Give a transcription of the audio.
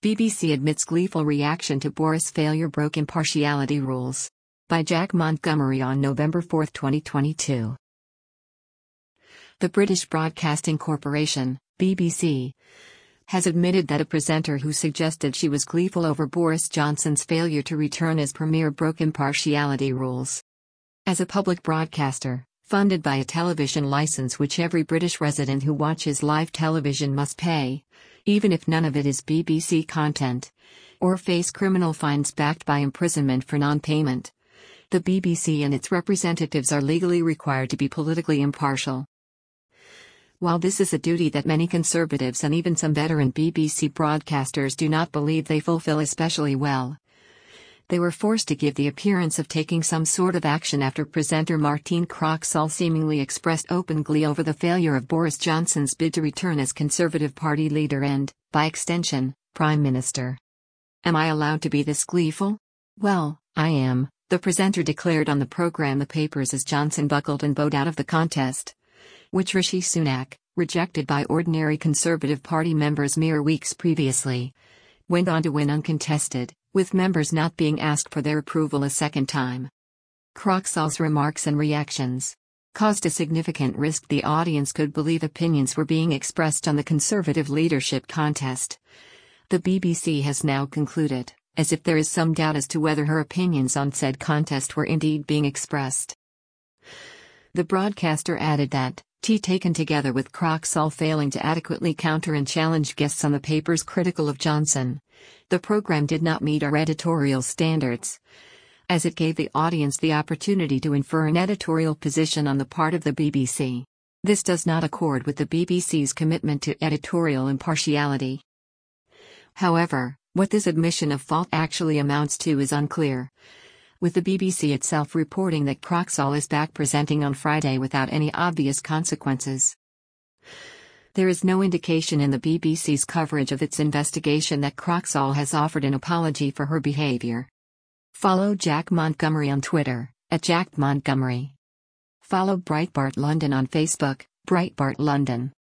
BBC admits gleeful reaction to Boris failure broke impartiality rules. By Jack Montgomery on November 4, 2022. The British Broadcasting Corporation, BBC, has admitted that a presenter who suggested she was gleeful over Boris Johnson's failure to return as Premier broke impartiality rules. As a public broadcaster, funded by a television license which every British resident who watches live television must pay, even if none of it is BBC content, or face criminal fines backed by imprisonment for non-payment, the BBC and its representatives are legally required to be politically impartial. While this is a duty that many Conservatives and even some veteran BBC broadcasters do not believe they fulfill especially well, they were forced to give the appearance of taking some sort of action after presenter Martine Croxall seemingly expressed open glee over the failure of Boris Johnson's bid to return as Conservative Party leader and, by extension, Prime Minister. "Am I allowed to be this gleeful? Well, I am," the presenter declared on the programme The Papers as Johnson buckled and bowed out of the contest, which Rishi Sunak, rejected by ordinary Conservative Party members mere weeks previously, went on to win uncontested, with members not being asked for their approval a second time. Croxall's remarks and reactions caused a significant risk the audience could believe opinions were being expressed on the Conservative leadership contest. The BBC has now concluded, as if there is some doubt as to whether her opinions on said contest were indeed being expressed. The broadcaster added that, taken together with Croxall failing to adequately counter and challenge guests on the papers critical of Johnson, the program did not meet our editorial standards, as it gave the audience the opportunity to infer an editorial position on the part of the BBC. This does not accord with the BBC's commitment to editorial impartiality. However, what this admission of fault actually amounts to is unclear, with the BBC itself reporting that Croxall is back presenting on Friday without any obvious consequences. There is no indication in the BBC's coverage of its investigation that Croxall has offered an apology for her behaviour. Follow Jack Montgomery on Twitter, @JackMontgomery. Follow Breitbart London on Facebook, Breitbart London.